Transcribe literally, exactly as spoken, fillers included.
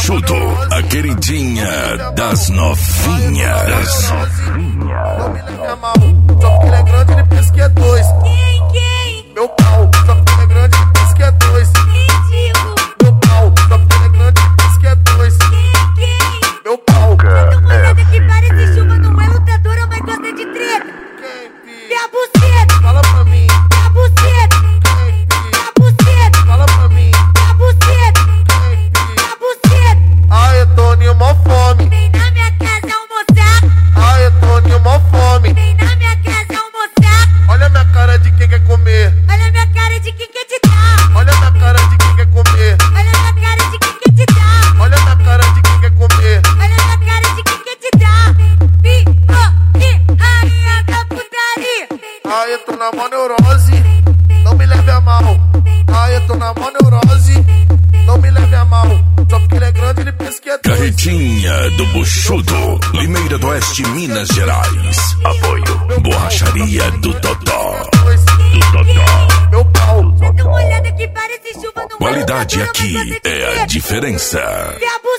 Buchudo, a queridinha das novinhas. Não me leve a mal, só porque ele é grande, ele pensa que é dois. Quem, quem? Meu pau, só porque ele é grande, ele pensa que é dois. Ridículo. Meu pau, só porque ele é grande, ele pensa que é dois. Quem, quem? Meu pau, Uma mulher que parece chuva, não é lutadora, mas gosta de treta. quem pi? Vê a buceta, Fala pra mim, vê a buceta, quem pi? vê a buceta, Fala pra mim, vê a buceta, quem pi? vê a buceta. Ai, Toninho, mó fome. Vem na minha casa almoçar, Ai, Toninho, mó fome. vem na minha casa almoçar. Olha minha cara de quem quer comer. Olha minha cara de quem quer te dar. Olha minha cara de quem quer comer. Olha minha cara de quem quer te dar. Olha minha cara de quem quer comer. Olha minha cara de quem quer te dar. Vi, oh, e rainha da putaria. Ai, eu tô na mó neurose. Não me leve a mal. Ai, eu tô na mó neurose. Não me leve a mal. Só porque ele é grande, ele pensa que é dois. Carretinha do Buchudo, Limeira do Oeste, Minas Gerais. Apoio, Borracharia do Totó. Do Totó. Meu pau. Dá uma olhada que parece chuva, não é Qualidade lutadora, mas aqui gosta de é a treta. diferença. Vê a